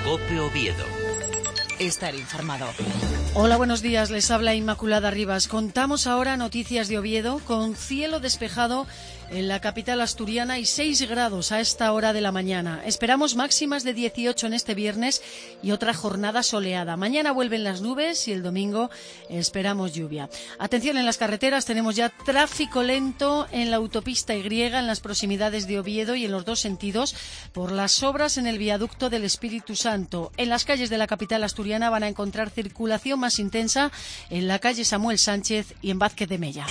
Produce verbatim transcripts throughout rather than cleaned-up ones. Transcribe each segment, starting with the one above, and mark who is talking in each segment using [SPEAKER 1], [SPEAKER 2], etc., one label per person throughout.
[SPEAKER 1] COPE Oviedo. Estar informado.
[SPEAKER 2] Hola, buenos días. Les habla Inmaculada Rivas. Contamos ahora noticias de Oviedo con cielo despejado en la capital asturiana y seis grados a esta hora de la mañana. Esperamos máximas de dieciocho en este viernes y otra jornada soleada. Mañana vuelven las nubes y el domingo esperamos lluvia. Atención en las carreteras, tenemos ya tráfico lento en la autopista Y en las proximidades de Oviedo y en los dos sentidos por las obras en el viaducto del Espíritu Santo. En las calles de la capital asturiana van a encontrar circulación más intensa en la calle Samuel Sánchez y en Vázquez de Mella.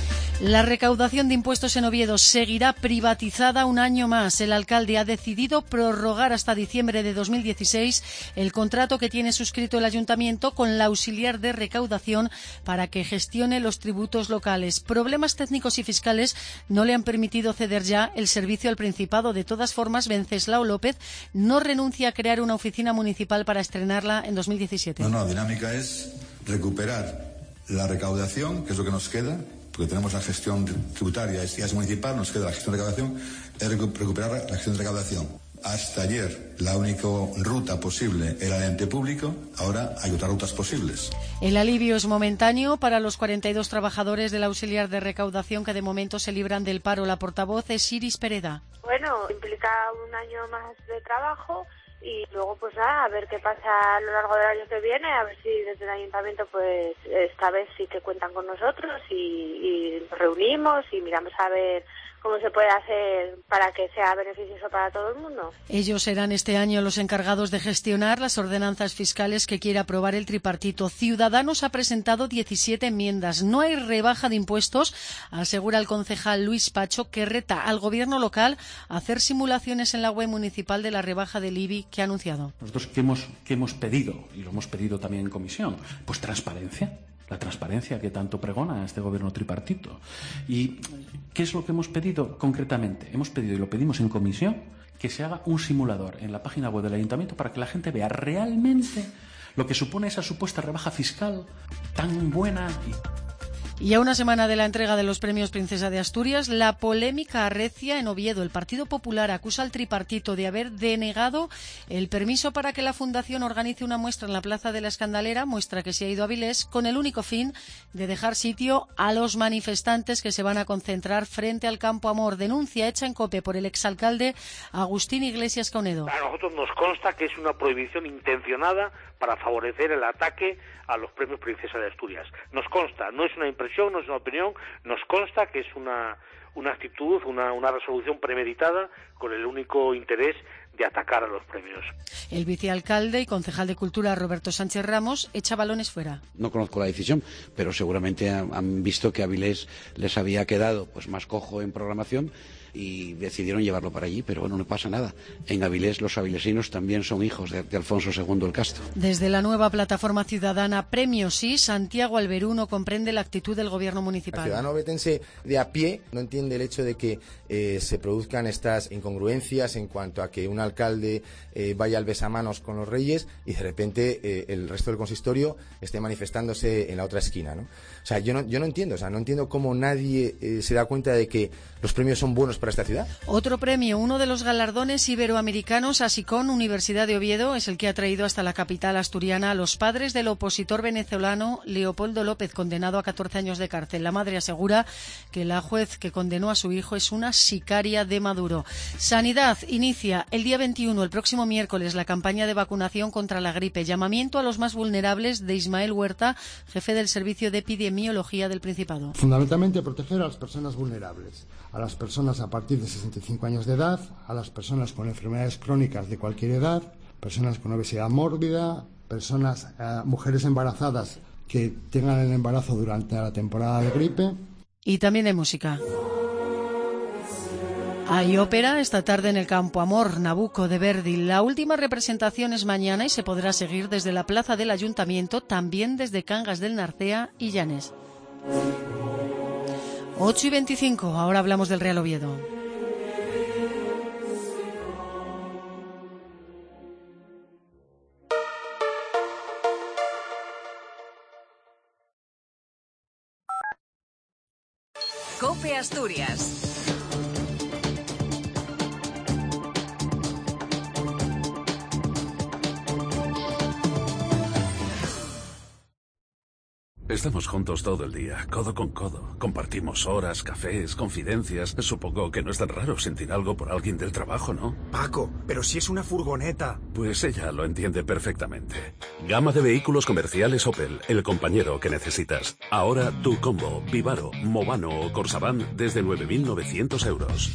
[SPEAKER 2] La recaudación de impuestos en Oviedo seguirá privatizada un año más. El alcalde ha decidido prorrogar hasta diciembre de dos mil dieciséis el contrato que tiene suscrito el ayuntamiento con la auxiliar de recaudación para que gestione los tributos locales. Problemas técnicos y fiscales no le han permitido ceder ya el servicio al Principado. De todas formas, Venceslao López no renuncia a crear una oficina municipal para estrenarla en dos mil diecisiete.
[SPEAKER 3] No, no, la dinámica es recuperar la recaudación, que es lo que nos queda, porque tenemos la gestión tributaria, ya es municipal, nos queda la gestión de recaudación, es recuperar la gestión de recaudación. Hasta ayer la única ruta posible era el ente público, ahora hay otras rutas posibles.
[SPEAKER 2] El alivio es momentáneo para los cuarenta y dos trabajadores del auxiliar de recaudación que de momento se libran del paro. La portavoz es Iris Pereda.
[SPEAKER 4] Bueno, implica un año más de trabajo y luego pues nada, a ver qué pasa a lo largo del año que viene, a ver si desde el ayuntamiento pues esta vez sí que cuentan con nosotros y, y nos reunimos y miramos a ver cómo se puede hacer para que sea beneficioso para todo el mundo.
[SPEAKER 2] Ellos serán este año los encargados de gestionar las ordenanzas fiscales que quiere aprobar el tripartito. Ciudadanos ha presentado diecisiete enmiendas. No hay rebaja de impuestos, asegura el concejal Luis Pacho, que reta al gobierno local a hacer simulaciones en la web municipal de la rebaja del I B I que ha anunciado.
[SPEAKER 5] Nosotros, ¿qué hemos, qué hemos pedido? Y lo hemos pedido también en comisión. Pues transparencia. La transparencia que tanto pregona este gobierno tripartito. ¿Y qué es lo que hemos pedido concretamente? Hemos pedido, y lo pedimos en comisión, que se haga un simulador en la página web del ayuntamiento para que la gente vea realmente lo que supone esa supuesta rebaja fiscal tan buena y...
[SPEAKER 2] Y a una semana de la entrega de los premios Princesa de Asturias, la polémica arrecia en Oviedo. El Partido Popular acusa al tripartito de haber denegado el permiso para que la Fundación organice una muestra en la Plaza de la Escandalera, muestra que se ha ido a Avilés, con el único fin de dejar sitio a los manifestantes que se van a concentrar frente al Campo Amor. Denuncia hecha en COPE por el exalcalde Agustín Iglesias Caunedo.
[SPEAKER 6] A nosotros nos consta que es una prohibición intencionada para favorecer el ataque a los premios Princesa de Asturias. Nos consta, no es una impresión, no es una opinión, nos consta que es una, una actitud, una, una resolución premeditada con el único interés de atacar a los premios.
[SPEAKER 2] El vicealcalde y concejal de Cultura, Roberto Sánchez Ramos, echa balones fuera.
[SPEAKER 7] No conozco la decisión, pero seguramente han visto que Avilés les había quedado pues más cojo en programación y decidieron llevarlo para allí, pero bueno, no pasa nada. En Avilés los avilesinos también son hijos de, de Alfonso segundo el Casto.
[SPEAKER 2] Desde la nueva plataforma ciudadana Premio Sí, Santiago Alberuno comprende la actitud del gobierno municipal.
[SPEAKER 8] El ciudadano obetense de a pie no entiende el hecho de que eh, se produzcan estas incongruencias en cuanto a que un alcalde eh, vaya al besamanos con los reyes y de repente eh, el resto del consistorio esté manifestándose en la otra esquina, ¿no? O sea, yo no, yo no entiendo, o sea, no entiendo cómo nadie eh, se da cuenta de que los premios son buenos para esta ciudad.
[SPEAKER 2] Otro premio, uno de los galardones iberoamericanos, ASICON, Universidad de Oviedo, es el que ha traído hasta la capital asturiana a los padres del opositor venezolano Leopoldo López, condenado a catorce años de cárcel. La madre asegura que la juez que condenó a su hijo es una sicaria de Maduro. Sanidad inicia el día veintiuno, el próximo miércoles, la campaña de vacunación contra la gripe. Llamamiento a los más vulnerables de Ismael Huerta, jefe del Servicio de Epidemiología del Principado.
[SPEAKER 9] Fundamentalmente proteger a las personas vulnerables, a las personas a partir de sesenta y cinco años de edad, a las personas con enfermedades crónicas de cualquier edad, personas con obesidad mórbida, personas, eh, mujeres embarazadas que tengan el embarazo durante la temporada de gripe.
[SPEAKER 2] Y también de música. Hay ópera esta tarde en el Campo Amor, Nabucco de Verdi. La última representación es mañana y se podrá seguir desde la plaza del Ayuntamiento, también desde Cangas del Narcea y Llanes. ocho y veinticinco, ahora hablamos del Real Oviedo.
[SPEAKER 1] COPE Asturias.
[SPEAKER 10] Estamos juntos todo el día, codo con codo. Compartimos horas, cafés, confidencias. Supongo que no es tan raro sentir algo por alguien del trabajo, ¿no?
[SPEAKER 11] Paco, pero si es una furgoneta.
[SPEAKER 10] Pues ella lo entiende perfectamente. Gama de vehículos comerciales Opel, el compañero que necesitas. Ahora tu Combo, Vivaro, Movano o Corsavan desde nueve mil novecientos euros.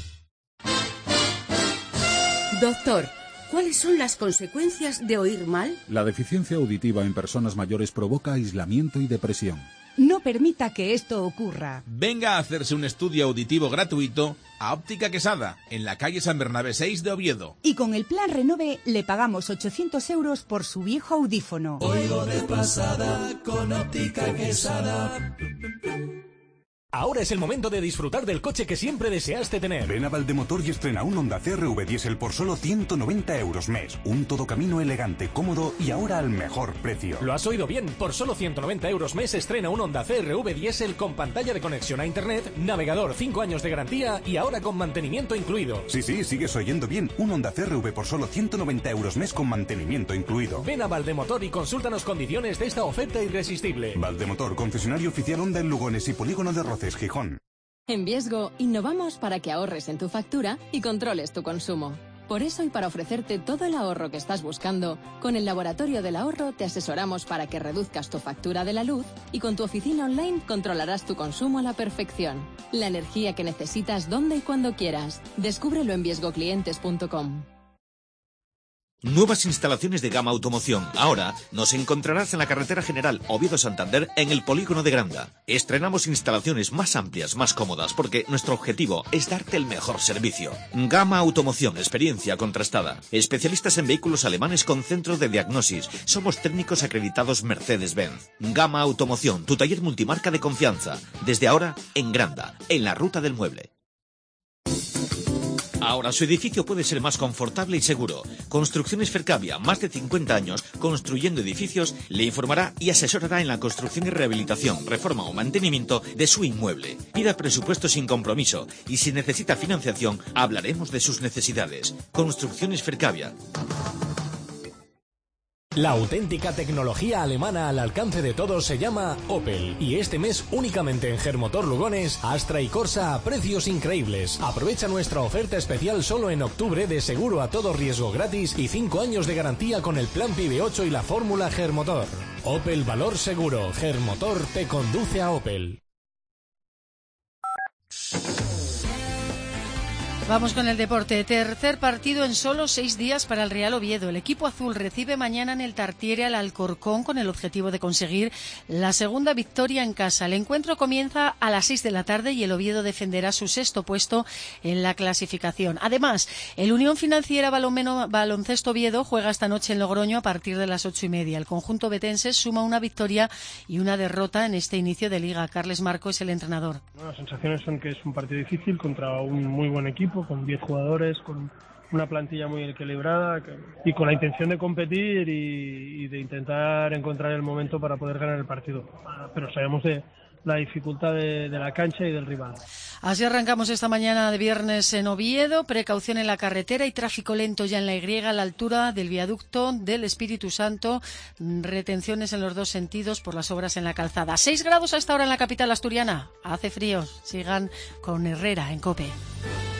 [SPEAKER 12] Doctor, ¿cuáles son las consecuencias de oír mal?
[SPEAKER 13] La deficiencia auditiva en personas mayores provoca aislamiento y depresión.
[SPEAKER 14] No permita que esto ocurra.
[SPEAKER 15] Venga a hacerse un estudio auditivo gratuito a Óptica Quesada, en la calle San Bernabé seis de Oviedo.
[SPEAKER 14] Y con el plan Renove le pagamos ochocientos euros por su viejo audífono.
[SPEAKER 16] Oigo de pasada con Óptica Quesada.
[SPEAKER 17] Ahora es el momento de disfrutar del coche que siempre deseaste tener.
[SPEAKER 18] Ven a Valdemotor y estrena un Honda C R V Diesel por solo ciento noventa euros mes. Un todocamino elegante, cómodo y ahora al mejor precio.
[SPEAKER 17] Lo has oído bien, por solo ciento noventa euros mes estrena un Honda C R V Diesel con pantalla de conexión a internet, navegador, cinco años de garantía y ahora con mantenimiento incluido.
[SPEAKER 18] Sí, sí, sigues oyendo bien. Un Honda C R V por solo ciento noventa euros mes con mantenimiento incluido.
[SPEAKER 17] Ven a Valdemotor y consúltanos condiciones de esta oferta irresistible.
[SPEAKER 18] Valdemotor, concesionario oficial Honda en Lugones y Polígono de Roces, Gijón.
[SPEAKER 19] En Viesgo, innovamos para que ahorres en tu factura y controles tu consumo. Por eso y para ofrecerte todo el ahorro que estás buscando, con el Laboratorio del Ahorro te asesoramos para que reduzcas tu factura de la luz y con tu oficina online controlarás tu consumo a la perfección. La energía que necesitas donde y cuando quieras. Descúbrelo en viesgo clientes punto com.
[SPEAKER 20] Nuevas instalaciones de Gama Automoción. Ahora nos encontrarás en la carretera general Oviedo-Santander en el polígono de Granda. Estrenamos instalaciones más amplias, más cómodas, porque nuestro objetivo es darte el mejor servicio. Gama Automoción, experiencia contrastada. Especialistas en vehículos alemanes con centro de diagnosis. Somos técnicos acreditados Mercedes-Benz. Gama Automoción, tu taller multimarca de confianza. Desde ahora en Granda, en la Ruta del Mueble. Ahora su edificio puede ser más confortable y seguro. Construcciones Fercavia, más de cincuenta años construyendo edificios, le informará y asesorará en la construcción y rehabilitación, reforma o mantenimiento de su inmueble. Pida presupuesto sin compromiso y si necesita financiación, hablaremos de sus necesidades. Construcciones Fercavia.
[SPEAKER 17] La auténtica tecnología alemana al alcance de todos se llama Opel. Y este mes únicamente en Germotor Lugones, Astra y Corsa a precios increíbles. Aprovecha nuestra oferta especial solo en octubre de seguro a todo riesgo gratis y cinco años de garantía con el plan P I B ocho y la fórmula Germotor. Opel Valor Seguro. Germotor te conduce a Opel.
[SPEAKER 2] Vamos con el deporte. Tercer partido en solo seis días para el Real Oviedo. El equipo azul recibe mañana en el Tartiere al Alcorcón con el objetivo de conseguir la segunda victoria en casa. El encuentro comienza a las seis de la tarde y el Oviedo defenderá su sexto puesto en la clasificación. Además, el Unión Financiera Balonmano Baloncesto Oviedo juega esta noche en Logroño a partir de las ocho y media. El conjunto betense suma una victoria y una derrota en este inicio de liga. Carles Marco es el entrenador.
[SPEAKER 21] Las sensaciones son que es un partido difícil contra un muy buen equipo, con diez jugadores, con una plantilla muy equilibrada y con la intención de competir y, y de intentar encontrar el momento para poder ganar el partido. Pero sabemos de la dificultad de, de la cancha y del rival.
[SPEAKER 2] Así arrancamos esta mañana de viernes en Oviedo. Precaución en la carretera y tráfico lento ya en la Y a la altura del viaducto del Espíritu Santo. Retenciones en los dos sentidos por las obras en la calzada. Seis grados a esta hora en la capital asturiana. Hace frío. Sigan con Herrera en COPE.